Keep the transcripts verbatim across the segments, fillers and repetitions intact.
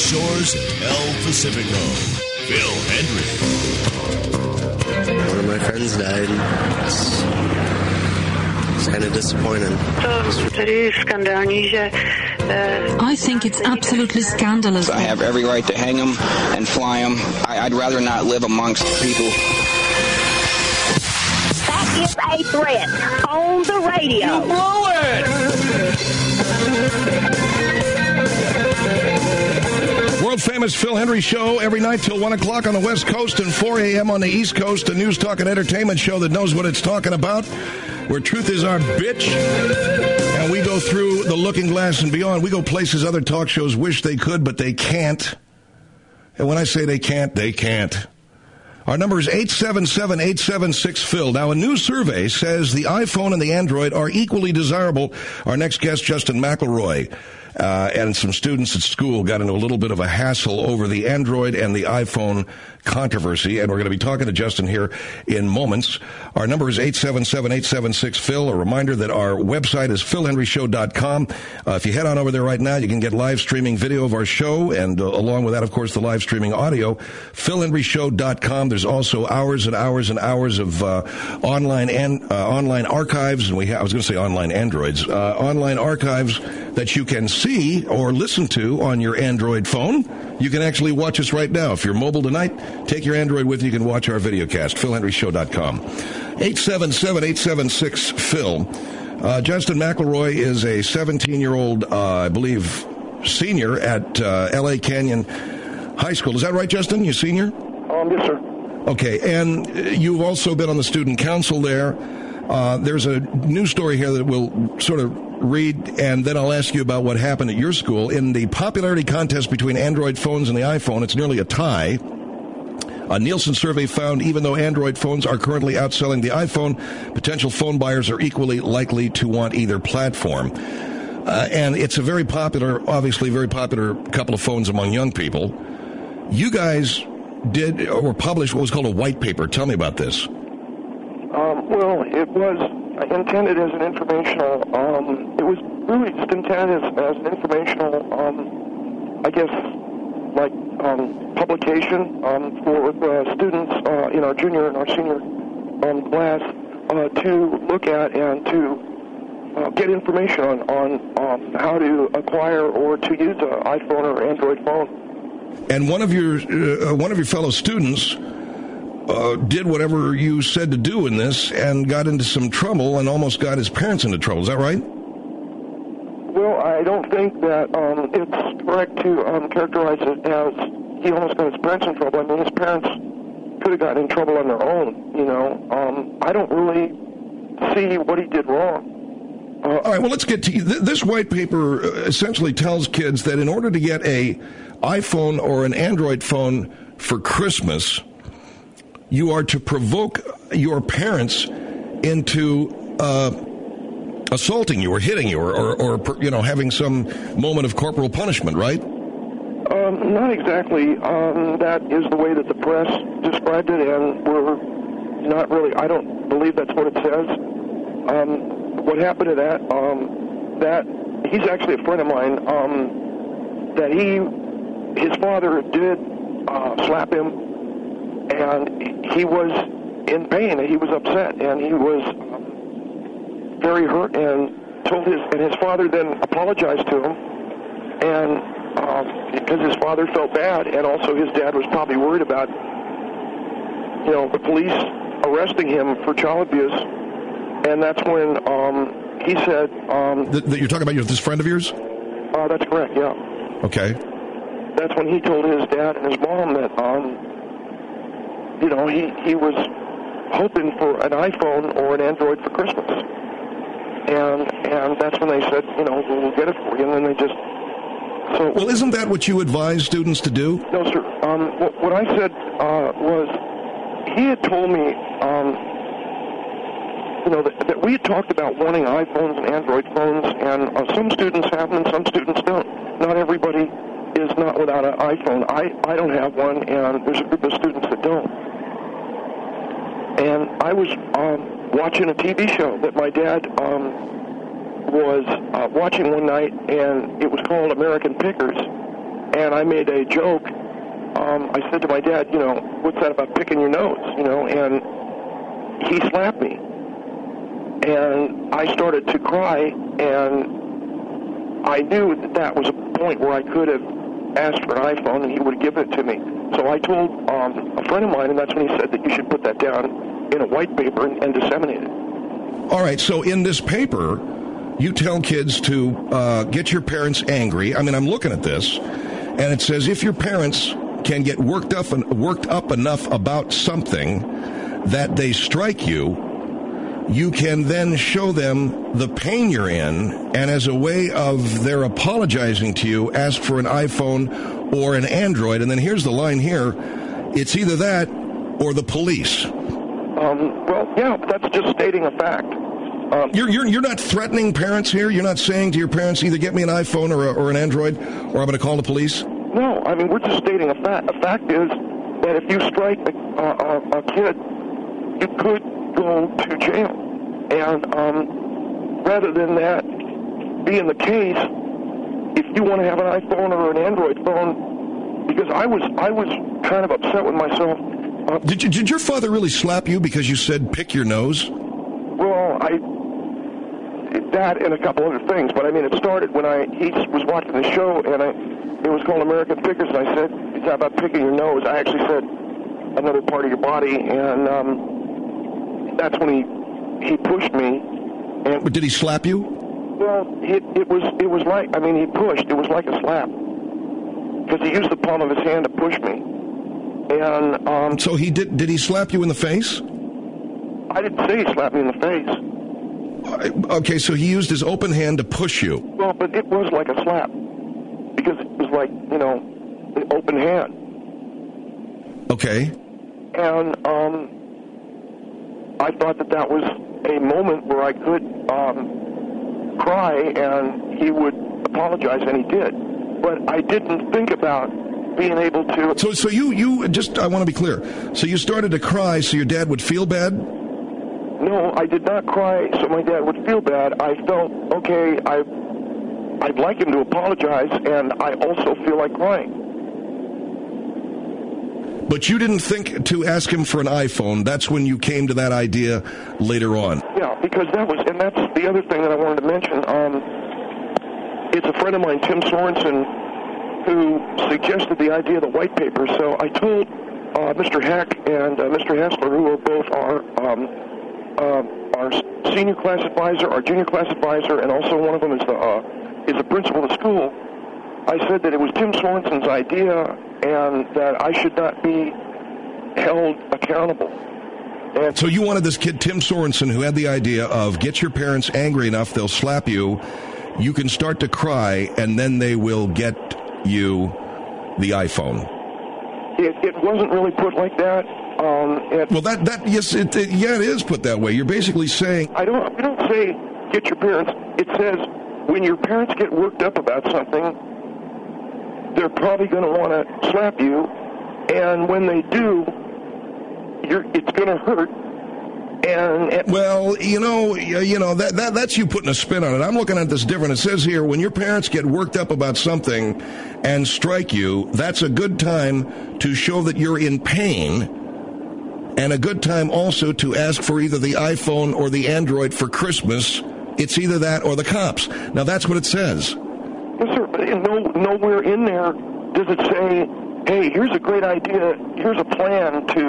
Shores of El Pacifico. Phil Hendry. One of my friends died. It's, it's kind of disappointing. I think it's absolutely scandalous. I have every right to hang them and fly them. I, I'd rather not live amongst people. That is a threat on the radio. You blew it! World-famous Phil Hendry Show every night till one o'clock on the West Coast and four a.m. on the East Coast, a news, talk, and entertainment show that knows what it's talking about, where truth is our bitch. And we go through the looking glass and beyond. We go places other talk shows wish they could, but they can't. And when I say they can't, they can't. Our number is eight seven seven, eight seven six, Phil. Now, a new survey says the iPhone and the Android are equally desirable. Our next guest, Justin McElroy, uh, and some students at school got into a little bit of a hassle over the Android and the iPhone controversy, and we're going to be talking to Justin here in moments. Our number is eight seven seven, eight seven six, Phil. A reminder that our website is phil henry show dot com. Uh, if you head on over there right now, you can get live streaming video of our show, and uh, along with that, of course, the live streaming audio, phil henry show dot com. There's also hours and hours and hours of uh, online and uh, online archives, and we ha- I was going to say online androids, uh, online archives that you can see or listen to on your Android phone. You can actually watch us right now. If you're mobile tonight, take your Android with you. You can watch our video cast, phil henry show dot com. eight seven seven, eight seven six, Phil. Uh, Justin McElroy is a seventeen-year-old, uh, I believe, senior at uh, L A Canyon High School. Is that right, Justin? You senior? Um, yes, sir. Okay, and you've also been on the student council there. Uh, there's a news story here that we'll sort of read, and then I'll ask you about what happened at your school. In the popularity contest between Android phones and the iPhone, it's nearly a tie. A Nielsen survey found even though Android phones are currently outselling the iPhone, potential phone buyers are equally likely to want either platform. Uh, and it's a very popular, obviously very popular couple of phones among young people. You guys did or published what was called a white paper. Tell me about this. Um, well, it was intended as an informational, um, it was really just intended as, as an informational, um, I guess, like, um, publication, um, for uh, students, uh, in our junior and our senior, um, class, uh, to look at and to, uh, get information on, on, um, how to acquire or to use an iPhone or Android phone. And one of your, uh, one of your fellow students, Uh, did whatever you said to do in this and got into some trouble and almost got his parents into trouble. Is that right? Well, I don't think that um, it's correct to um, characterize it as he almost got his parents in trouble. I mean, his parents could have gotten in trouble on their own, you know. Um, I don't really see what he did wrong. Uh, all right, well, let's get to th- this white paper. Uh, essentially tells kids that in order to get a iPhone or an Android phone for Christmas, you are to provoke your parents into uh, assaulting you or hitting you or, or, or, you know, having some moment of corporal punishment, right? Um, not exactly. Um, that is the way that the press described it, and we're not really, I don't believe that's what it says. Um, what happened to that, um, that, he's actually a friend of mine, um, that he, his father did uh, slap him, and he was in pain, and he was upset, and he was um, very hurt, and told his, and his father then apologized to him, and um, because his father felt bad, and also his dad was probably worried about, you know, the police arresting him for child abuse, and that's when um, he said... Um, that, that you're talking about your, this friend of yours? Uh, that's correct, yeah. Okay. That's when he told his dad and his mom that... Um, You know, he, he was hoping for an iPhone or an Android for Christmas. And and that's when they said, you know, we'll get it for you. And then they just... So, well, isn't that what you advise students to do? No, sir. Um, what, what I said uh, was, he had told me, um, you know, that, that we had talked about wanting iPhones and Android phones, and uh, some students have them and some students don't. Not everybody is not without an iPhone. I, I don't have one, and there's a group of students that don't. And I was um, watching a T V show that my dad um, was uh, watching one night, and it was called American Pickers. and I made a joke. Um, I said to my dad, you know, what's that about picking your nose, you know, and he slapped me. And I started to cry, and I knew that that was a point where I could have asked for an iPhone, and he would have given it to me. So I told um, a friend of mine, and that's when he said that you should put that down in a white paper and, and disseminate it. All right, so in this paper, you tell kids to uh, get your parents angry. I mean, I'm looking at this, and it says if your parents can get worked up worked up enough about something that they strike you, you can then show them the pain you're in, and as a way of their apologizing to you, ask for an iPhone or an Android. And then here's the line here. It's either that or the police. Um, well, yeah, that's just stating a fact. Um, you're, you're, you're not threatening parents here? You're not saying to your parents, either get me an iPhone or, a, or an Android, or I'm going to call the police? No, I mean, we're just stating a fact. A fact is that if you strike a, a, a kid, you could go to jail. And um, rather than that being the case, if you want to have an iPhone or an Android phone, because I was I was kind of upset with myself. Uh, did you, did your father really slap you because you said pick your nose? Well, I that and a couple other things, but I mean, it started when I he was watching the show, and I it was called American Pickers, and I said, "It's about picking your nose." I actually said another part of your body, and um, that's when he he pushed me. And but did he slap you? Well, it it was it was like I mean, he pushed. It was like a slap because he used the palm of his hand to push me, and um, so he did. Did he slap you in the face? I didn't say he slapped me in the face. Okay, so he used his open hand to push you. Well, but it was like a slap because it was like, you know, an open hand. Okay. And um, I thought that that was a moment where I could um, cry and he would apologize, and he did. But I didn't think about being able to... So, so you, you just, I want to be clear. So you started to cry so your dad would feel bad? No, I did not cry so my dad would feel bad. I felt, okay, I, I'd like him to apologize, and I also feel like crying. But you didn't think to ask him for an iPhone. That's when you came to that idea later on. Yeah, because that was, and that's the other thing that I wanted to mention. Um, it's a friend of mine, Tim Sorensen, who suggested the idea of the white paper. So I told uh, Mister Heck and uh, Mister Hessler, who are both our... Um, Uh, our senior class advisor, our junior class advisor, and also one of them is the uh, is the principal of the school. I said that it was Tim Sorensen's idea and that I should not be held accountable. And so you wanted this kid, Tim Sorensen, who had the idea of get your parents angry enough, they'll slap you, you can start to cry, and then they will get you the iPhone. It, it wasn't really put like that. Um, it, well, that, that yes, it, it, yeah, it is put that way. You're basically saying... I don't, we don't say get your parents. It says when your parents get worked up about something, they're probably going to want to slap you, and when they do, you're, it's going to hurt. And, and well, you know, you know that, that that's you putting a spin on it. I'm looking at this different. It says here, when your parents get worked up about something and strike you, that's a good time to show that you're in pain. And a good time also to ask for either the iPhone or the Android for Christmas. It's either that or the cops. Now, that's what it says. Yes, sir, but no, nowhere in there does it say, hey, here's a great idea, here's a plan to,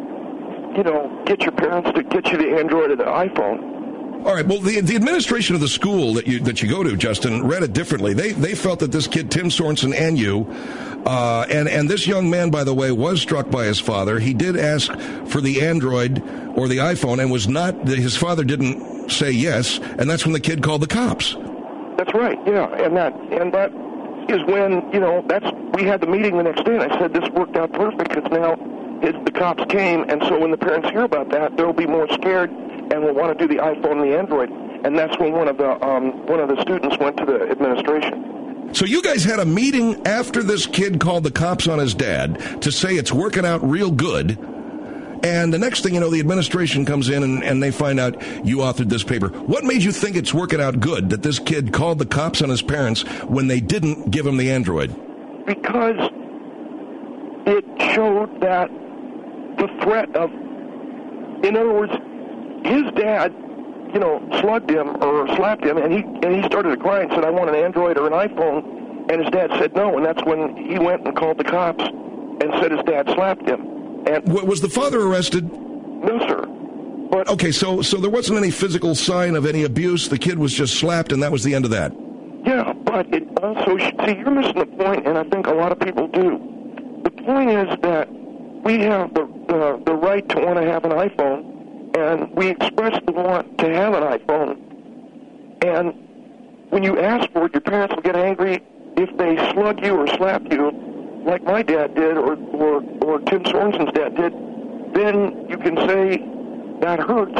you know, get your parents to get you the Android or the iPhone. All right, well, the the administration of the school that you that you go to, Justin, read it differently. They they felt that this kid, Tim Sorensen, and you, uh, and, and this young man, by the way, was struck by his father. He did ask for the Android or the iPhone and was not, his father didn't say yes, and that's when the kid called the cops. That's right, yeah, and that and that is when, you know, that's we had the meeting the next day, and I said this worked out perfect because now his, the cops came, and so when the parents hear about that, they'll be more scared and will want to do the iPhone and the Android. And that's when one of the um, one of the students went to the administration. So you guys had a meeting after this kid called the cops on his dad to say it's working out real good. And the next thing you know, the administration comes in and, and they find out you authored this paper. What made you think it's working out good that this kid called the cops on his parents when they didn't give him the Android? because it showed that the threat of, in other words, his dad, you know, slugged him or slapped him, and he and he started to cry and said, "I want an Android or an iPhone," and his dad said no, and that's when he went and called the cops and said his dad slapped him. And was the father arrested? No, sir. But okay, so so there wasn't any physical sign of any abuse. The kid was just slapped, and that was the end of that. Yeah, but it also, see, you're missing the point, and I think a lot of people do. The point is that we have the the, the right to want to have an iPhone, and we express the want to have an iPhone. And when you ask for it, your parents will get angry if they slug you or slap you, like my dad did, or or, or Tim Sorensen's dad did. Then you can say, that hurts,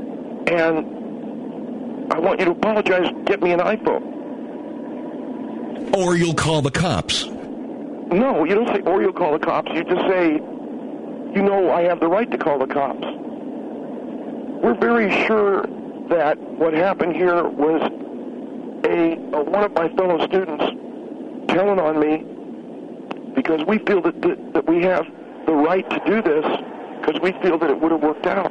and I want you to apologize, get me an iPhone. Or you'll call the cops. No, you don't say, or you'll call the cops. You just say, you know, I have the right to call the cops. We're very sure that what happened here was a, a one of my fellow students telling on me, because we feel that, that, that we have the right to do this, because we feel that it would have worked out.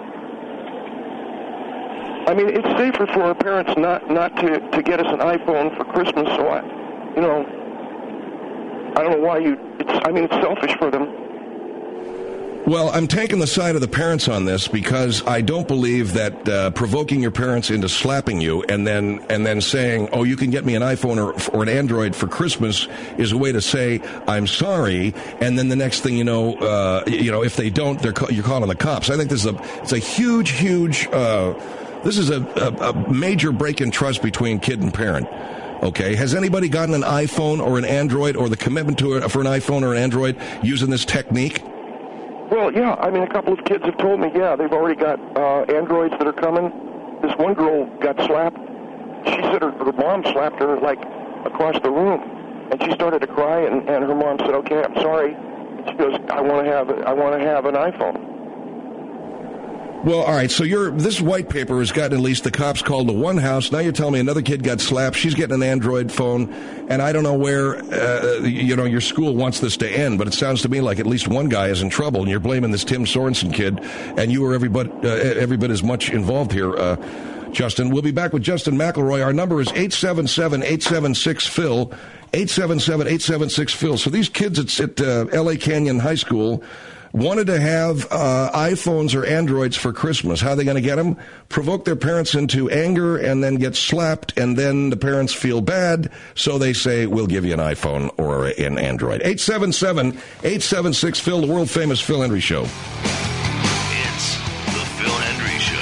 I mean, it's safer for our parents not, not to, to get us an iPhone for Christmas, so I, you know, I don't know why you, it's, I mean, it's selfish for them. Well, I'm taking the side of the parents on this because I don't believe that uh, provoking your parents into slapping you and then and then saying, oh, you can get me an iPhone or, or an Android for Christmas is a way to say, I'm sorry, and then the next thing you know, uh, you know, if they don't, they're ca- you're calling the cops. I think this is a, it's a huge, huge, uh, this is a, a, a major break in trust between kid and parent. Okay, has anybody gotten an iPhone or an Android or the commitment to it for an iPhone or an Android using this technique? Well, yeah, I mean, a couple of kids have told me, yeah, they've already got uh, Androids that are coming. This one girl got slapped. She said her, her mom slapped her, like, across the room. And she started to cry, and, and her mom said, okay, I'm sorry. She goes, I want to have I want to have an iPhone. Well, all right, so you're, this white paper has gotten at least the cops called to one house. Now you're telling me another kid got slapped. She's getting an Android phone. And I don't know where, uh, you know, your school wants this to end, but it sounds to me like at least one guy is in trouble, and you're blaming this Tim Sorensen kid, and you were every bit, uh, every bit as much involved here, uh, Justin. We'll be back with Justin McElroy. Our number is eight seven seven, eight seven six, P H I L, eight seven seven, eight seven six, P H I L. So these kids at, at uh, L A Canyon High School wanted to have uh, iPhones or Androids for Christmas. How are they going to get them? Provoke their parents into anger and then get slapped, and then the parents feel bad, so they say, we'll give you an iPhone or an Android. eight seven seven, eight seven six, P H I L, the world-famous Phil Hendrie Show. It's the Phil Hendrie Show.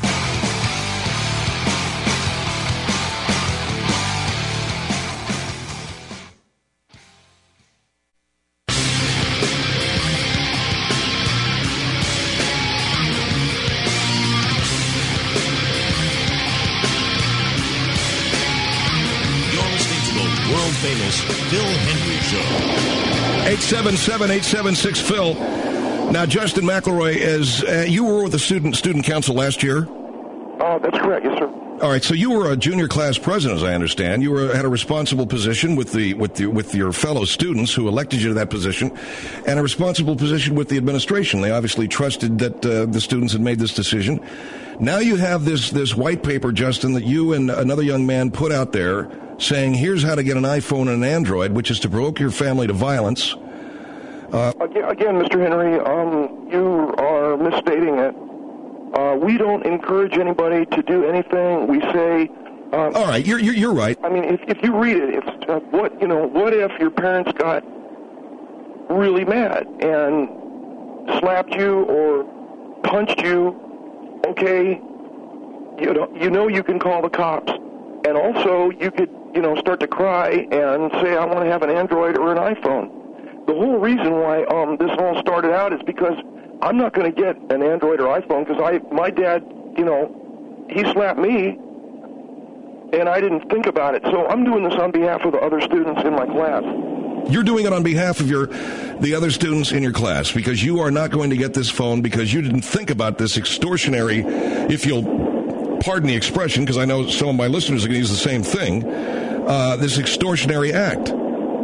Famous Phil Hendrie Show. eight seven seven, eight seven six, P H I L. Now, Justin McElroy, as uh, you were with the student student council last year. Oh, that's correct, yes, sir. All right, so you were a junior class president, as I understand. You were had a responsible position with the with the with your fellow students who elected you to that position, and a responsible position with the administration. They obviously trusted that uh, the students had made this decision. Now you have this this white paper, Justin, that you and another young man put out there, saying, here's how to get an iPhone and an Android, which is to provoke your family to violence. Uh, again, again, Mister Henry, um, you are misstating it. Uh, we don't encourage anybody to do anything. We say... Uh, all right, you're, you're, you're right. I mean, if, if you read it, it's, uh, what, you know, what if your parents got really mad and slapped you or punched you? Okay, you know, you know you can call the cops. And also, you could, you know, start to cry and say, I want to have an Android or an iPhone. The whole reason why um, this all started out is because I'm not going to get an Android or iPhone because I, my dad, you know, he slapped me, and I didn't think about it. So I'm doing this on behalf of the other students in my class. You're doing it on behalf of your the other students in your class because you are not going to get this phone because you didn't think about this extortionary, if you'll pardon the expression, because I know some of my listeners are going to use the same thing, uh, this extortionary act.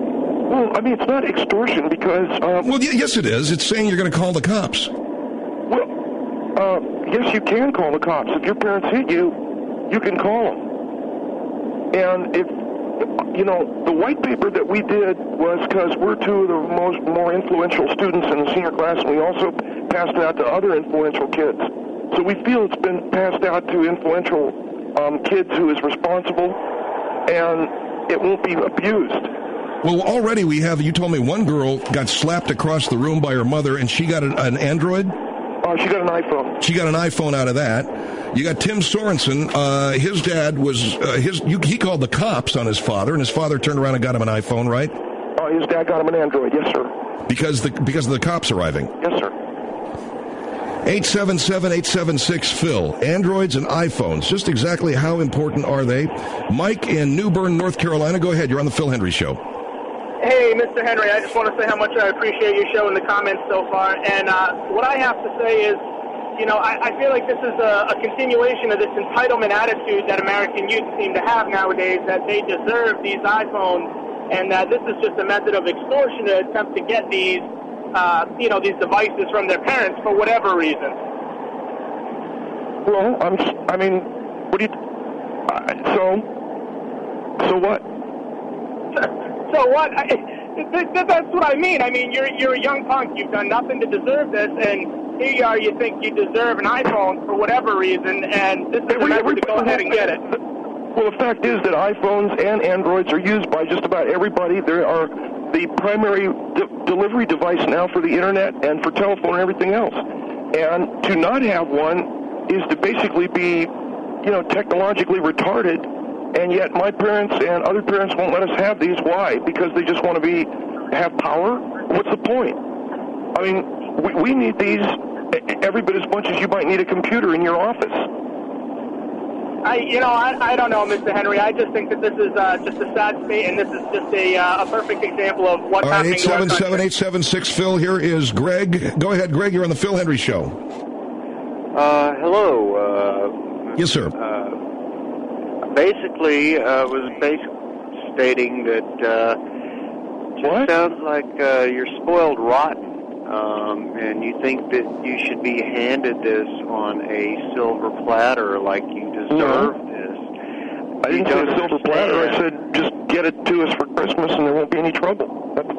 Well, I mean, it's not extortion because... Um, well, y- yes, it is. It's saying you're going to call the cops. Well, uh, yes, you can call the cops. If your parents hit you, you can call them. And if, you know, the white paper that we did was because we're two of the most more influential students in the senior class, and we also passed it out to other influential kids. So we feel it's been passed out to influential um, kids who is responsible, and it won't be abused. Well, already we have, you told me one girl got slapped across the room by her mother, and she got an, an Android? Oh, uh, she got an iPhone. She got an iPhone out of that. You got Tim Sorensen. Uh, his dad was, uh, his. You, he called the cops on his father, and his father turned around and got him an iPhone, right? Oh, uh, his dad got him an Android, yes, sir. Because the because of the cops arriving? Yes, sir. eight seven seven, eight seven six, Phil. Androids and iPhones. Just exactly how important are they? Mike in New Bern, North Carolina. Go ahead. You're on the Phil Henry Show. Hey, Mister Henry, I just want to say how much I appreciate your show in the comments so far. And uh, what I have to say is, you know, I, I feel like this is a, a continuation of this entitlement attitude that American youth seem to have nowadays, that they deserve these iPhones, and that this is just a method of extortion to attempt to get these, uh, you know, these devices from their parents for whatever reason. Well, I'm, I mean, what do you, uh, so, so what? So what? I, th- th- that's what I mean. I mean, you're you're a young punk. You've done nothing to deserve this, and here you are. You think you deserve an iPhone for whatever reason, and this is the method to go ahead and get it. Well, the fact is that iPhones and Androids are used by just about everybody. They are the primary de- delivery device now for the internet and for telephone and everything else. And to not have one is to basically be, you know, technologically retarded. And yet my parents and other parents won't let us have these. Why? Because they just want to be have power? What's the point? I mean, we, we need these every bit as much as you might need a computer in your office. I, you know, I, I don't know, Mister Henry. I just think that this is uh, just a sad state, and this is just a, uh, a perfect example of what's All right, happening. eight seven seven, eight seven six, Phil. Here is Greg. Go ahead, Greg. You're on the Phil Henry Show. Uh, hello. Uh, yes, sir. Uh, Basically, uh, was basically stating that uh, just what? sounds like uh, you're spoiled rotten, um, and you think that you should be handed this on a silver platter like you deserve mm-hmm. this. I didn't say a silver platter. I said just get it to us for Christmas and there won't be any trouble. That's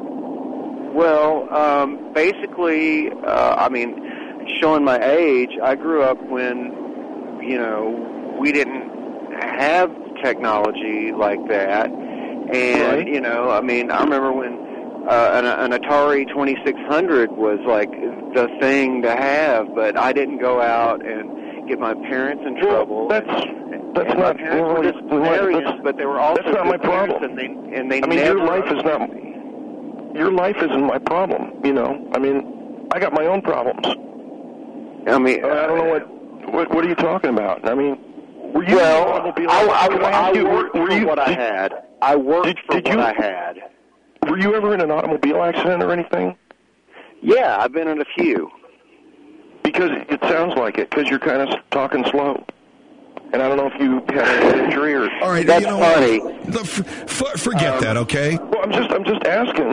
all. Well, um, basically, uh, I mean, showing my age, I grew up when, you know, we didn't have technology like that, and right. you know, I mean, I remember when uh, an, an Atari twenty-six hundred was like the thing to have, but I didn't go out and get my parents in trouble. Well, that's and, that's and not my parents were really, disciplinarians, but they were also that's not my problem. And they and they I mean, never your life is not your life isn't my problem. You know, I mean, I got my own problems. I mean, uh, I don't know what what what are you talking about? I mean. Were you well, I, I, I, I you, worked were, were for you, what I did, had. I worked did, for did what you, I had. Were you ever in an automobile accident or anything? Yeah, I've been in a few. Because it sounds like it, because you're kind of talking slow. And I don't know if you had an injury or... All right, that's you know, funny. The, f- f- forget um, that, okay? Well, I'm just I'm just asking.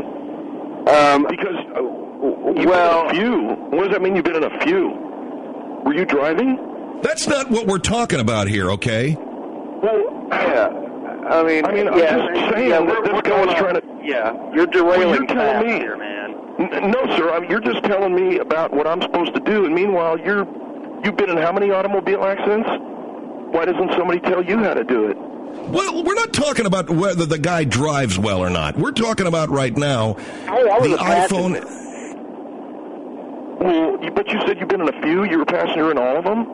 Um, because uh, you've well, been in a few. What does that mean you've been in a few? Were you driving? That's not what we're talking about here, okay? Well, yeah. I mean, I mean, yeah, I'm just saying yeah, that this guy was trying to... Yeah, you're derailing well, you're telling me, here, man. N- no, sir, I mean, you're just telling me about what I'm supposed to do, and meanwhile, you're, you've been in how many automobile accidents? Why doesn't somebody tell you how to do it? Well, we're not talking about whether the guy drives well or not. We're talking about right now I, I was the a passenger. iPhone... Well, you, but you said you've been in a few. You were a passenger in all of them?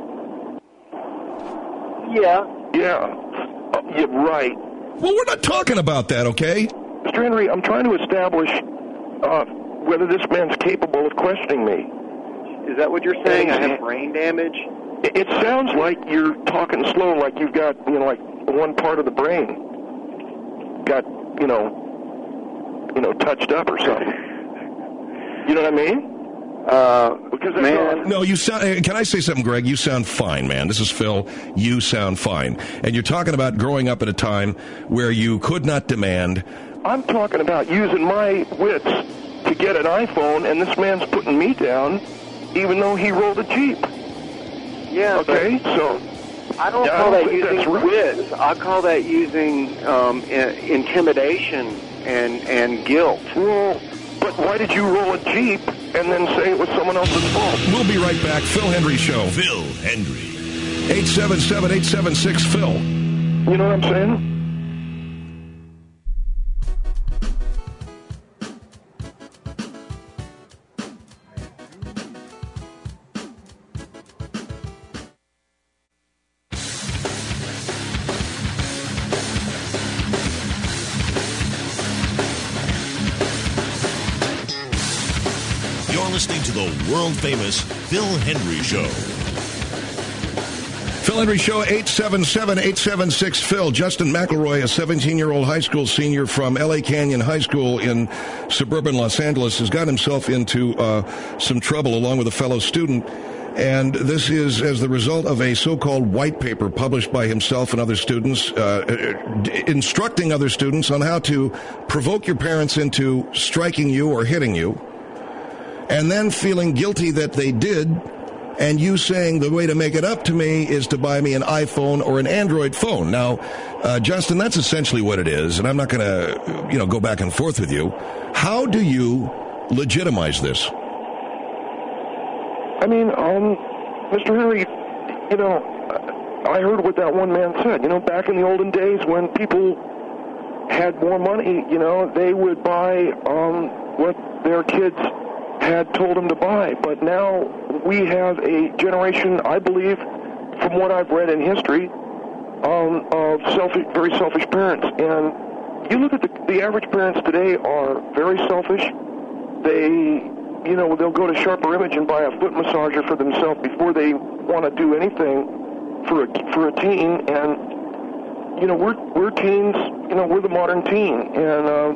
Yeah. Yeah. Uh, yeah, right. Well, we're not talking about that, okay? Mister Henry, I'm trying to establish uh, whether this man's capable of questioning me. Is that what you're saying? I have brain damage? It, it sounds like you're talking slow, like you've got, you know, like one part of the brain got, you know, you know, touched up or something. You know what I mean? Uh, because man. No, you sound, can I say something, Greg? You sound fine, man. This is Phil. You sound fine. And you're talking about growing up at a time where you could not demand I'm talking about using my wits to get an iPhone, and this man's putting me down, even though he rolled a Jeep. Yeah. Okay, so I don't yeah, call I don't that think using that's right. wits. I call that using um, i- intimidation and and guilt. Well, but why did you roll a Jeep and then say it was someone else's fault? We'll be right back. Phil Hendry Show. Phil Hendry. eight seven seven, eight seven six, Phil. You know what I'm saying? You're listening to the world-famous Phil Hendry Show. Phil Hendry Show, eight seven seven, eight seven six, Phil. Justin McElroy, a seventeen-year-old high school senior from L A Canyon High School in suburban Los Angeles, has got himself into uh, some trouble along with a fellow student. And this is as the result of a so-called white paper published by himself and other students, uh, d- instructing other students on how to provoke your parents into striking you or hitting you, and then feeling guilty that they did, and you saying the way to make it up to me is to buy me an iPhone or an Android phone. Now, uh, Justin, that's essentially what it is, and I'm not going to, you know, go back and forth with you. How do you legitimize this? I mean, um, Mister Henry, you know, I heard what that one man said. You know, back in the olden days when people had more money, you know, they would buy um, what their kids had told them to buy. But now we have a generation, I believe, from what I've read in history, um, of selfish, very selfish parents. And you look at the, the average parents today are very selfish. They... You know, they'll go to Sharper Image and buy a foot massager for themselves before they want to do anything for a, for a teen. And, you know, we're we're teens, you know, we're the modern teen. And, uh,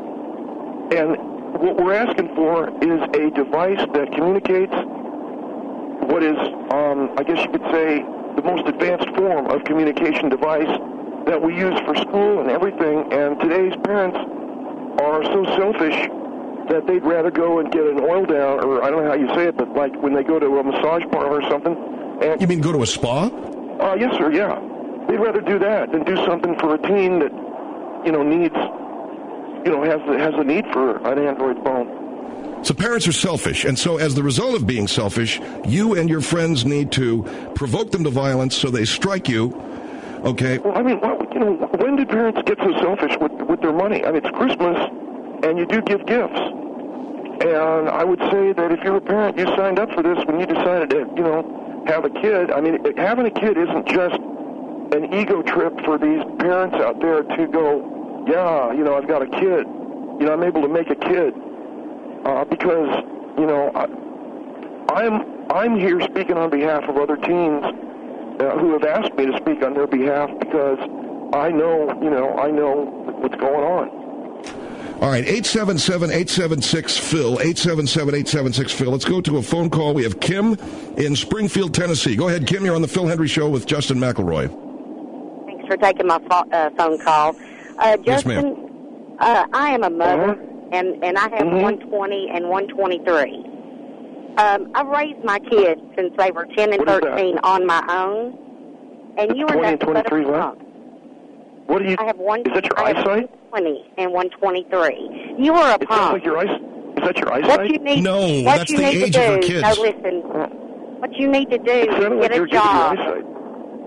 and what we're asking for is a device that communicates what is, um, I guess you could say, the most advanced form of communication device that we use for school and everything. And today's parents are so selfish that they'd rather go and get an oil down, or I don't know how you say it, but like when they go to a massage parlor or something. And, you mean go to a spa? Uh, yes, sir, yeah. They'd rather do that than do something for a teen that, you know, needs, you know, has the, has a need for an Android phone. So parents are selfish, and so as the result of being selfish, you and your friends need to provoke them to violence so they strike you, okay? Well, I mean, what, you know, when did parents get so selfish with, with their money? I mean, it's Christmas, and you do give gifts. And I would say that if you're a parent, you signed up for this when you decided to, you know, have a kid. I mean, having a kid isn't just an ego trip for these parents out there to go, yeah, you know, I've got a kid. You know, I'm able to make a kid. Uh, because, you know, I, I'm I'm here speaking on behalf of other teens uh, who have asked me to speak on their behalf because I know, you know, I know what's going on. All right, eight seven seven, eight seven six, Phil, eight seven seven, eight seven six, Phil. Let's go to a phone call. We have Kim in Springfield, Tennessee. Go ahead, Kim. You're on the Phil Hendry Show with Justin McElroy. Thanks for taking my fo- uh, phone call. Uh, Justin, yes, ma'am. Uh, I am a mother, uh-huh. and, and I have mm-hmm. one twenty and one twenty-three. Um, I've raised my kids since they were ten and What is thirteen that? on my own, and you were twenty and nothing but a twenty-three, what? punk. What do you? I have one. Is that your I have eyesight? one twenty and one twenty-three. You are a It sounds punk. like your eyes. Is that your eyesight? What you need? No, what that's you the need age to of her do, kids. No, listen. What you need to do It is sounded like get you were a giving job. your eyesight.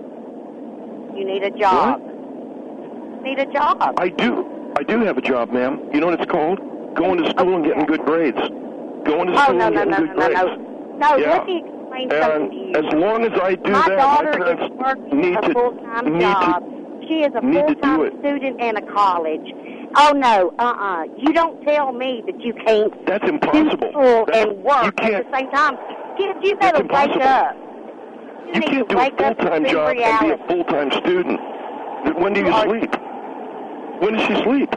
You need a job. Need a job. I do. I do have a job, ma'am. You know what it's called? Going to school and getting good grades. Going to Oh, school no, and no, getting no, good no, grades. no, no. Yeah. Let me explain something to you. And as long as I do my that, daughter my parents is working need a to full-time need job. to She is a need to do full-time it. student in a college. Oh, no, uh-uh. You don't tell me that you can't That's do impossible. school That's, and work you at can't. the same time. Kids, you better wake impossible. up. You, You need can't to do a wake up full-time and see job reality. and be a full-time student. When do you You are- sleep? When does she sleep?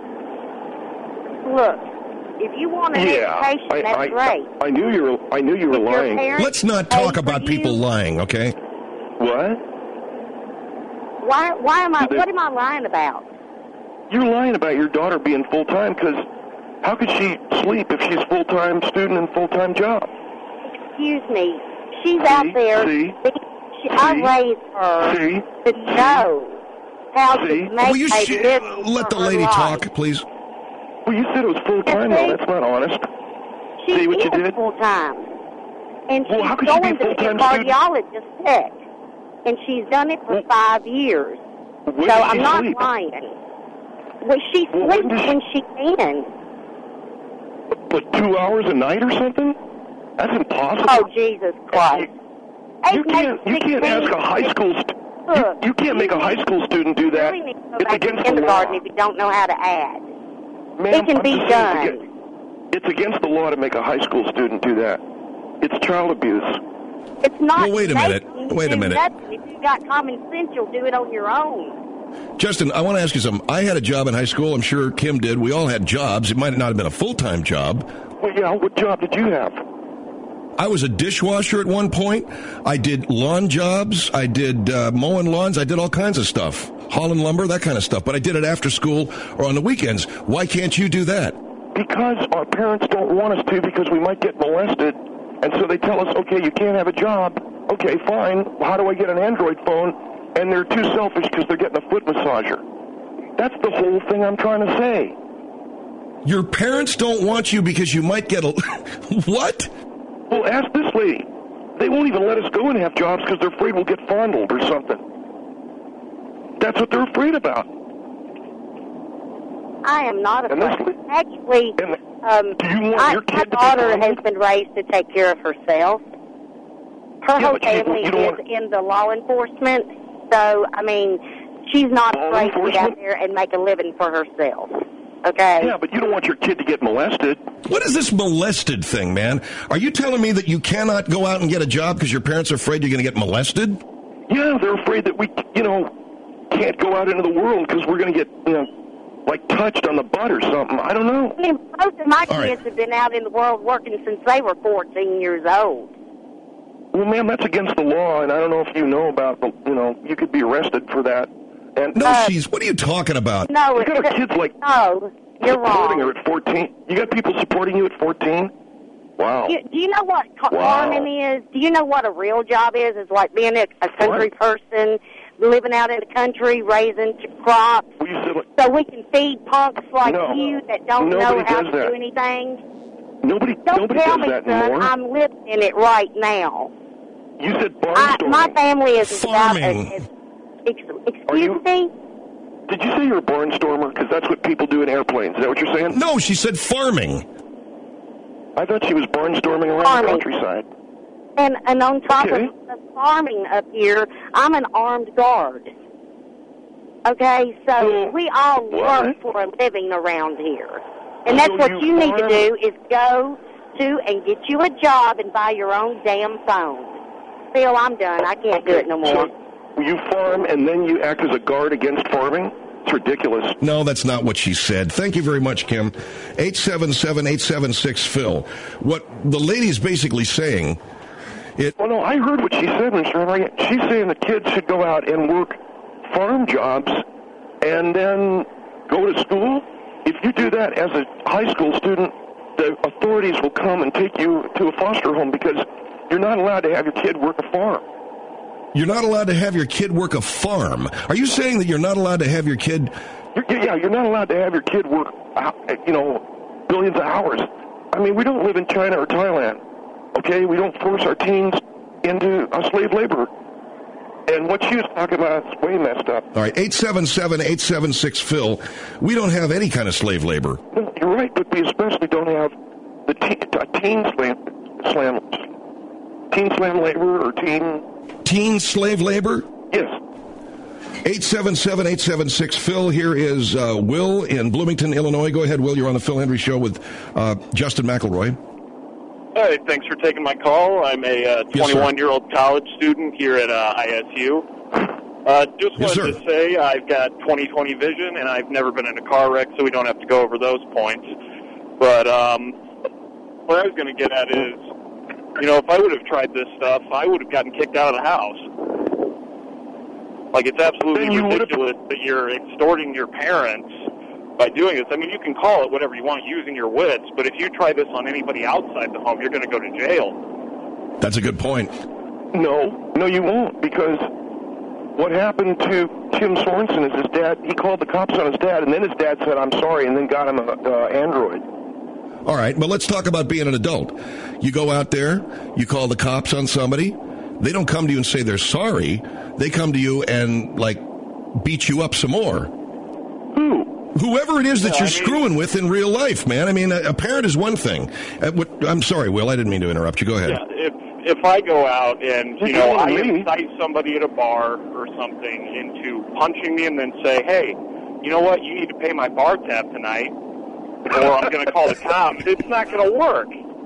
Look, if you want an Yeah, education, I, that's I, great. I knew you were. I knew you were If your lying. parents Let's not pay talk for about you, people lying, okay? What? Why? Why am I? Did they- What am I lying about? you're lying about your daughter being full-time, because how could she sleep if she's full-time student and full-time job? Excuse me. She's see, out there. See, she, I raised her see, to know how see. to make Will you a sh- living let the for her lady life. talk, please? Well, you said it was full-time, though. That's not honest. She See what is you did? full-time. And Well, she's how could she be going a to be a full-time student? cardiologist tech. And she's done it for Well, five years. When So does she I'm not sleep? lying. Well, she Well, when sleeps does she- when she can. But two hours a night or something? That's impossible. Oh, Jesus Christ. You Eight, can't. eight, You can't sixteen, ask a high school. St- you, Look, you can't make a high school student do that. You really need to go It's back to against the law. kindergarten if you don't know how to add. Ma'am, It can I'm be just saying done. It's against, it's against the law to make a high school student do that. It's child abuse. It's not. Well, wait a minute. making you Wait a do minute. nothing. If you got common sense, you'll do it on your own. Justin, I want to ask you something. I had a job in high school. I'm sure Kim did. We all had jobs. It might not have been a full-time job. Well, yeah. What job did you have? I was a dishwasher at one point. I did lawn jobs. I did uh, mowing lawns. I did all kinds of stuff. Hauling lumber, that kind of stuff. But I did it after school or on the weekends. Why can't you do that? Because our parents don't want us to, because we might get molested. And so they tell us, okay, you can't have a job. Okay, fine. How do I get an Android phone? And they're too selfish because they're getting a foot massager. That's the whole thing I'm trying to say. Your parents don't want you because you might get a... What? Well, ask this lady. They won't even let us go and have jobs because they're afraid we'll get fondled or something. That's what they're afraid about. I am not And afraid. this- Actually, and um, do you want I, your kid my to be daughter fondled? has been raised to take care of herself. Her Yeah, whole but you- family you don't is want- in the law enforcement, so, I mean, she's not Law afraid to get out enforcement? there and make a living for herself. Okay? Yeah, but you don't want your kid to get molested. What is this molested thing, man? Are you telling me that you cannot go out and get a job because your parents are afraid you're going to get molested? Yeah, they're afraid that we, you know, can't go out into the world because we're going to get, you know, like touched on the butt or something. I don't know. I mean, most of my All kids right. have been out in the world working since they were fourteen years old. Well, ma'am, that's against the law, and I don't know if you know about, the, you know, you could be arrested for that. And No, Uh, she's... What are you talking about? No, you got it's, our kids like no, you're supporting wrong. her at fourteen. You got people supporting you at fourteen? Wow. You, do you know what ca- Wow. farming is? Do you know what a real job is? It's like being a, a country person, living out in the country, raising t- crops, Well, you said, like, so we can feed punks like No. you that don't Nobody know how does to that. do anything. nobody, Don't nobody tell does me, that son, anymore. I'm living in it right now. You said I, barnstorming. my family is as about as, Farming. as ex, Are excuse you- me? Did you say you're a barnstormer? Because that's what people do in airplanes. Is that what you're saying? No, she said farming. I thought she was barnstorming around Farming. the countryside. And and on top Okay. of the farming up here, I'm an armed guard. Okay, so Well, we all what? work for a living around here. And that's So what you you need to farm- do is go to and get you a job and buy your own damn phone. Phil, I'm done. I can't do it no more. So you farm and then you act as a guard against farming? It's ridiculous. No, that's not what she said. Thank you very much, Kim. eight seven seven, eight seven six, Phil. What the lady's basically saying... It, Well, no, I heard what she said, Mister Henry. She's saying the kids should go out and work farm jobs and then go to school. If you do that as a high school student, the authorities will come and take you to a foster home because you're not allowed to have your kid work a farm. You're not allowed to have your kid work a farm. Are you saying that you're not allowed to have your kid... You're, yeah, you're not allowed to have your kid work, uh, you know, billions of hours. I mean, we don't live in China or Thailand, okay? We don't force our teens into a slave labor. And what she was talking about is way messed up. All right, eight seven seven, eight seven six, Phil. We don't have any kind of slave labor. No, you're right, but we especially don't have the teen, a teen slam, slam, teen slam labor or teen... Teen slave labor? Yes. eight seven seven, eight seven six, Phil. Here is uh, Will in Bloomington, Illinois. Go ahead, Will. You're on the Phil Hendry Show with uh, Justin McElroy. Hey, thanks for taking my call. I'm a uh, twenty-one-year-old college student here at uh, I S U. Uh, just Yes, wanted sir. to say I've got twenty twenty vision, and I've never been in a car wreck, so we don't have to go over those points. But um, what I was going to get at is, you know, if I would have tried this stuff, I would have gotten kicked out of the house. Like, it's absolutely Then you would've- ridiculous that you're extorting your parents by doing this. I mean, you can call it whatever you want using your wits, but if you try this on anybody outside the home, you're going to go to jail. That's a good point. No, no, you won't, because what happened to Tim Sorensen is his dad, he called the cops on his dad, and then his dad said, I'm sorry, and then got him an uh, Android. All right, but let's talk about being an adult. You go out there, you call the cops on somebody. They don't come to you and say they're sorry. They come to you and, like, beat you up some more. Who? Whoever it is that yeah, you're I mean, screwing with in real life, man. I mean, a, a parent is one thing. Uh, what, I'm sorry, Will, I didn't mean to interrupt you. Go ahead. Yeah, if if I go out and, you know, I incite somebody at a bar or something into punching me and then say, hey, you know what, you need to pay my bar tab tonight, or I'm going to call the cops, it's not going to work.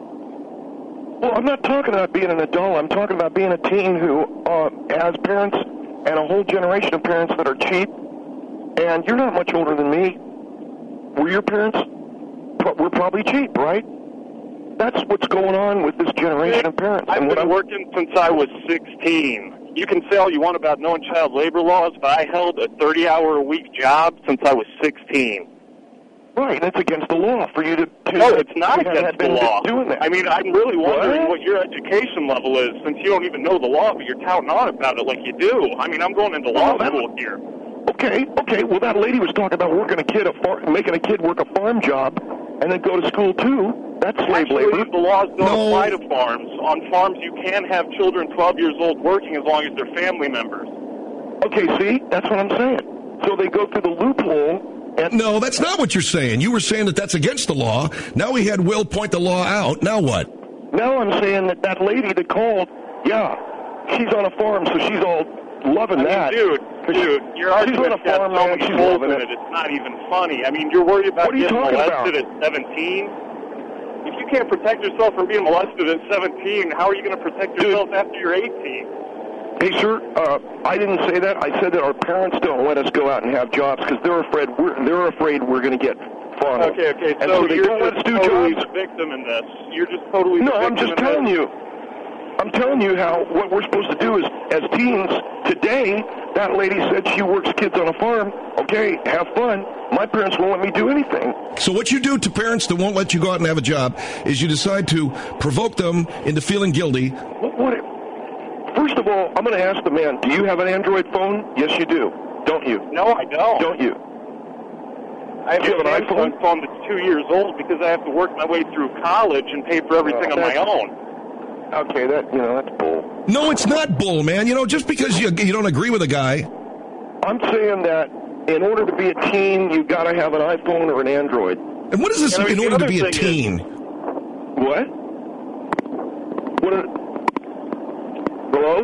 Well, I'm not talking about being an adult. I'm talking about being a teen who uh, has parents and a whole generation of parents that are cheap. And you're not much older than me. Were your parents? We're probably cheap, right? That's what's going on with this generation of parents. I've and been what working since I was sixteen. You can say all you want about knowing child labor laws, but I held a thirty-hour-a-week job since I was sixteen. Right, that's against the law for you to... to no, it's not to against the law. Doing that. I mean, I'm really wondering what? what your education level is, since you don't even know the law, but you're touting on about it like you do. I mean, I'm going into law well, school here. Okay, okay. Well, that lady was talking about working a kid, a far, making a kid work a farm job, and then go to school too. That's slave Actually, labor. the laws don't No. apply to farms. On farms, you can have children twelve years old working as long as they're family members. Okay, see, that's what I'm saying. So they go through the loophole. And No, that's not what you're saying. You were saying that that's against the law. Now we had Will point the law out. Now what? now I'm saying that that lady that called, yeah, she's on a farm, so she's all loving I mean, that. dude, dude, your She's on argument's a got farm, so man. many She's holes loving in it. it. It's not even funny. I mean, you're worried about What are you getting talking molested at seventeen? If you can't protect yourself from being molested at seventeen, how are you going to protect yourself Dude. after you're eighteen? Hey, sir, uh, I didn't say that. I said that our parents don't let us go out and have jobs because they're afraid we're they're afraid we're going to get fondled. Okay, okay, And so, so they you're don't let us just do totally jobs. the victim in this. You're just totally No, the victim I'm just in telling this. you. I'm telling you how what we're supposed to do is, as teens today, that lady said she works kids on a farm. Okay, have fun. My parents won't let me do anything. So what you do to parents that won't let you go out and have a job is you decide to provoke them into feeling guilty. What, what, first of all, I'm going to ask the man, do you have an Android phone? Yes, you do. Don't you? No, I don't. Don't you? I have Do you a have an Samsung phone that's two years old because I have to work my way through college and pay for everything Oh, on my that's- own. Okay, that you know that's bull. No, it's not bull, man. You know, just because you you don't agree with a guy. I'm saying that in order to be a teen, you got to have an iPhone or an Android. And what is this Yeah, I mean, in the order to other be a thing is- teen? What? What? Are, hello?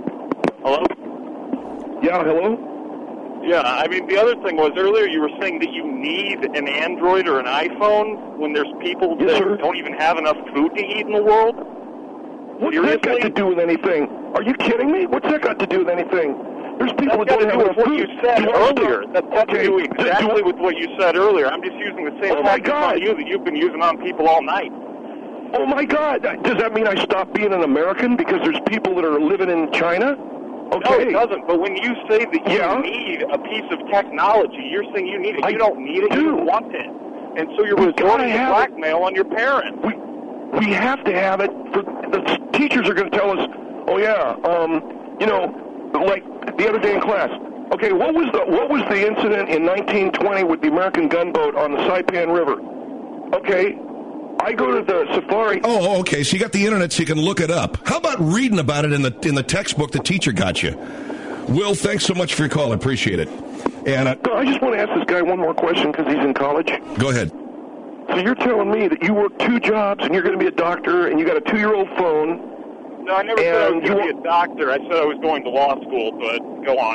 Hello? Yeah, hello? Yeah, I mean, the other thing was earlier you were saying that you need an Android or an iPhone when there's people Yes, that sir. don't even have enough food to eat in the world? What's that got Seriously? to do with anything? Are you kidding me? What's that got to do with anything? There's people That's that got don't to have do with enough what food. you said Do you wanna earlier. stop? That's got to Okay, do do- exactly do- with what you said earlier. I'm just using the same Oh, my tactics God. on you that you've been using on people all night. Oh my God! Does that mean I stop being an American because there's people that are living in China? No, Okay. it doesn't. But when you say that you Yeah. need a piece of technology, you're saying you need it. I You don't need it. do. You want it. And so you're We resorting gotta to have it. blackmail on your parents. We we have to have it. For the teachers are going to tell us, oh yeah, um, you know, like the other day in class. Okay, what was the what was the incident in nineteen twenty with the American gunboat on the Saipan River? Okay, I go to the safari. Oh, okay. So you got the internet, so you can look it up. How about reading about it in the in the textbook the teacher got you? Will, thanks so much for your call. I appreciate it. And uh, I just want to ask this guy one more question because he's in college. go ahead. So you're telling me that you work two jobs and you're going to be a doctor and you got a two-year-old phone? No, I never said I was And going to you be a doctor. I said I was going to law school, but go on.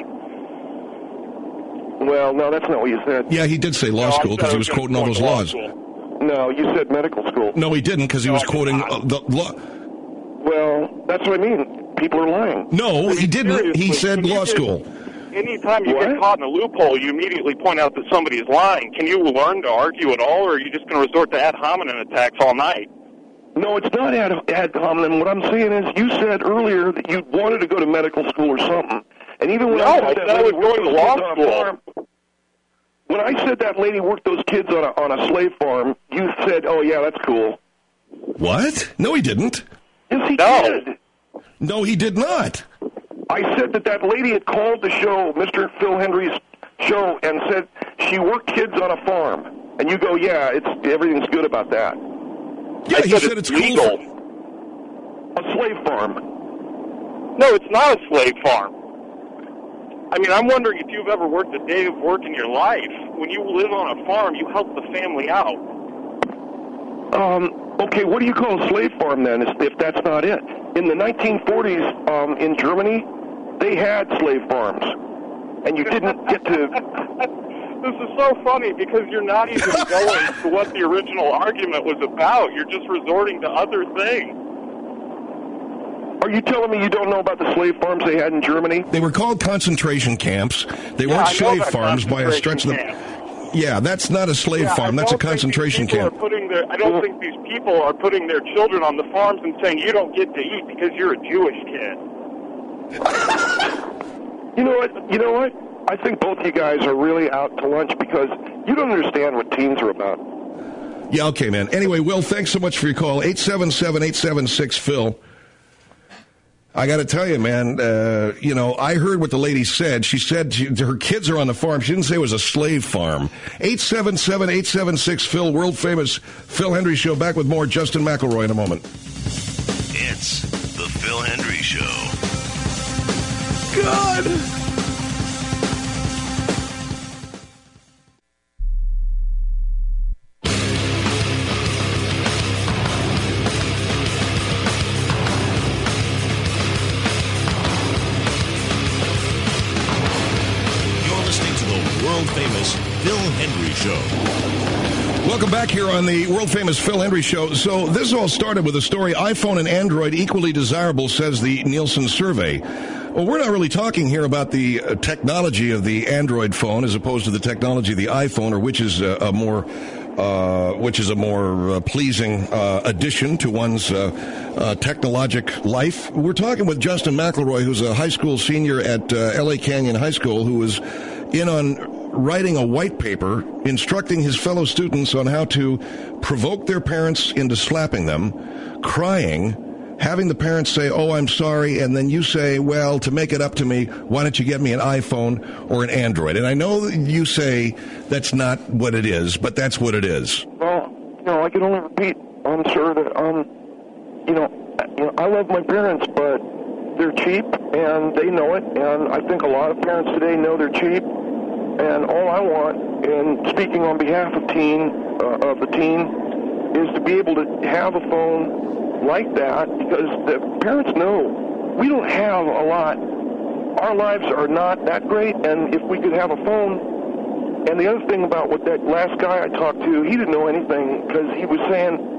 Well, no, that's not what you said. Yeah, he did say law No, I school said because I he was gonna quoting all go those to law laws. school. No, you said medical school. No, he didn't because he No, was I did quoting not. uh, the law. Well, that's what I mean. People are lying. No, he didn't. He Seriously, said can you law just- school. Anytime you What? get caught in a loophole, you immediately point out that somebody is lying. Can you learn to argue at all, or are you just going to resort to ad hominem attacks all night? No, it's not ad, ad hominem. What I'm saying is you said earlier that you wanted to go to medical school or something. And even when No, I I said said that I was lady going to worked law on a school. farm- when I said that lady worked those kids on a, on a slave farm, you said, oh, yeah, that's cool. What? No, he didn't. Yes, he No. did. No, he did not. I said that that lady had called the show, Mister Phil Hendry's show, and said she worked kids on a farm. And you go, yeah, it's everything's good about that. Yeah, I he said said it's it's legal. cool. A slave farm. No, it's not a slave farm. I mean, I'm wondering if you've ever worked a day of work in your life. When you live on a farm, you help the family out. Um, okay, what do you call a slave farm then, if that's not it? In the nineteen forties, um, in Germany, they had slave farms, and you didn't get to... This is so funny because you're not even going to what the original argument was about. You're just resorting to other things. Are you telling me you don't know about the slave farms they had in Germany? They were called concentration camps. They Yeah, weren't I know slave about farms by a stretch of the... concentration Yeah, that's not a slave Yeah, farm. I That's a don't think concentration these people camp. Are putting their, I don't think these people are putting their children on the farms and saying, you don't get to eat because you're a Jewish kid. You know what? You know what? I think both you guys are really out to lunch because you don't understand what teens are about. Yeah, okay, man. Anyway, Will, thanks so much for your call. eight seven seven, eight seven six, Phil. I got to tell you, man, uh, you know, I heard what the lady said. She said she, her kids are on the farm. She didn't say it was a slave farm. eight seven seven, eight seven six, Phil, world-famous Phil Hendry Show. Back with more Justin McElroy in a moment. It's the Phil Hendry Show. God! World-famous Phil Hendry Show. Welcome back here on the world-famous Phil Hendry Show. So this all started with a story, iPhone and Android equally desirable, says the Nielsen survey. Well, we're not really talking here about the uh, technology of the Android phone as opposed to the technology of the iPhone, or which is uh, a more... Uh, which is a more uh, pleasing uh, addition to one's uh, uh, technologic life. We're talking with Justin McElroy, who's a high school senior at uh, L A Canyon High School, who was in on writing a white paper instructing his fellow students on how to provoke their parents into slapping them, crying, having the parents say, oh, I'm sorry, and then you say, well, to make it up to me, why don't you get me an iPhone or an Android? And I know that you say that's not what it is, but that's what it is. Well, you know, I can only repeat, I'm sure that, um, you know, you know, I love my parents, but they're cheap, and they know it, and I think a lot of parents today know they're cheap, and all I want, and speaking on behalf of teen, uh, of the teen, is to be able to have a phone like that, because the parents know we don't have a lot. Our lives are not that great, and if we could have a phone. And the other thing about what that last guy I talked to, he didn't know anything, because he was saying,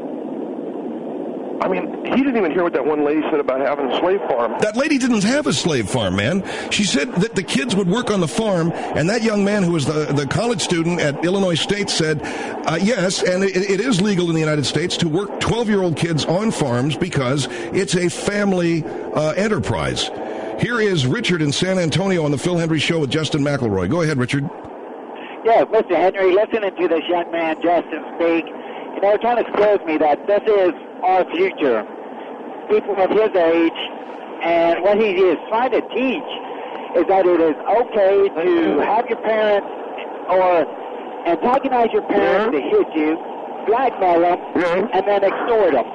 I mean, he didn't even hear what that one lady said about having a slave farm. That lady didn't have a slave farm, man. She said that the kids would work on the farm, and that young man who was the, the college student at Illinois State said, uh, yes, and it, it is legal in the United States to work twelve-year-old kids on farms because it's a family uh, enterprise. Here is Richard in San Antonio on the Phil Hendry Show with Justin McElroy. Go ahead, Richard. Yes, Mister Henry, listening to this young man, Justin, speak, you know, it kind of scares me that this is our future. People of his age, and what he is trying to teach is that it is okay to have your parents or antagonize your parents to hit you, blackmail them, and then extort them.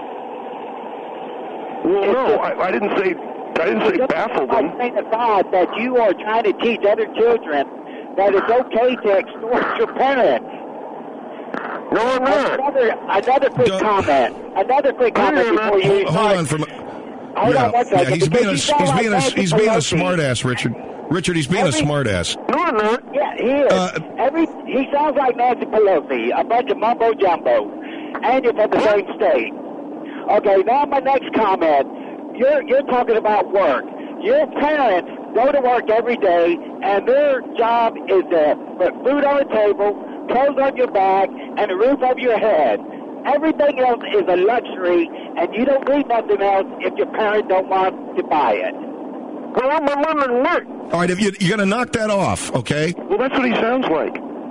Well, no, I, I didn't say I didn't say baffle them. I think the thought that you are trying to teach other children that it's okay to extort your parents. No, I'm not. Another, another quick Don't, comment. Another quick comment before you. Hold, hold on for a Hold yeah, on one second. yeah, he's being a, he's he's being a, like he's being a Pelosi. smart ass, Richard. Richard, he's being Every, a smart ass. No, I'm not. Yeah, he is. Uh, Every he sounds like Nancy Pelosi, a bunch of mumbo jumbo, and you're from the same state. Okay, now my next comment. You're you're talking about work. Your parents go to work every day, and their job is to put food on the table, clothes on your back, and a roof over your head. Everything else is a luxury, and you don't need nothing else if your parents don't want to buy it. Well, my mom and work. All right, if you, you're going to knock that off, okay? Well, that's what he sounds like.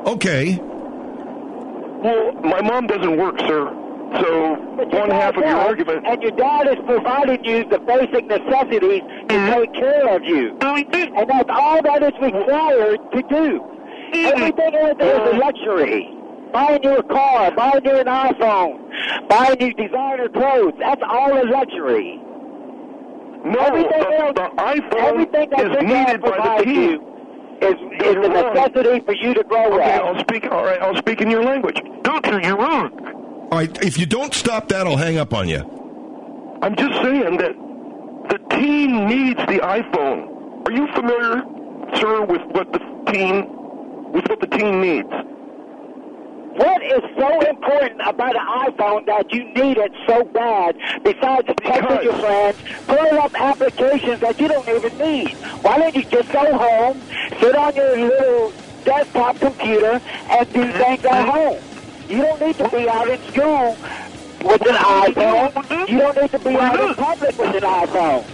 Okay. Well, my mom doesn't work, sir. So one half of your argument... And your dad is providing you the basic necessities to Mm-hmm. take care of you. And that's all that is required to do. Everything else is a luxury. Buying you a car, buying you an iPhone, buying you designer clothes, that's all a luxury. No, everything the, else, the iPhone everything that is your needed dad by the provides team. you is, is a necessity for you to grow Okay, up. I'll speak. All right, I'll speak in your language. Doctor, you're wrong. All right, if you don't stop that, I'll hang up on you. I'm just saying that the teen needs the iPhone. Are you familiar, sir, with what the teen, with what the teen needs? What is so important about an iPhone that you need it so bad, besides texting your friends, pulling up applications that you don't even need? Why don't you just go home, sit on your little desktop computer, and do things at home? You don't need to be out in school with an iPhone. You don't need to be out in public with an iPhone.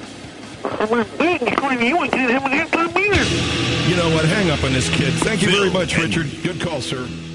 You know what? Hang up on this kid. Thank you very much, Richard. Good call, sir.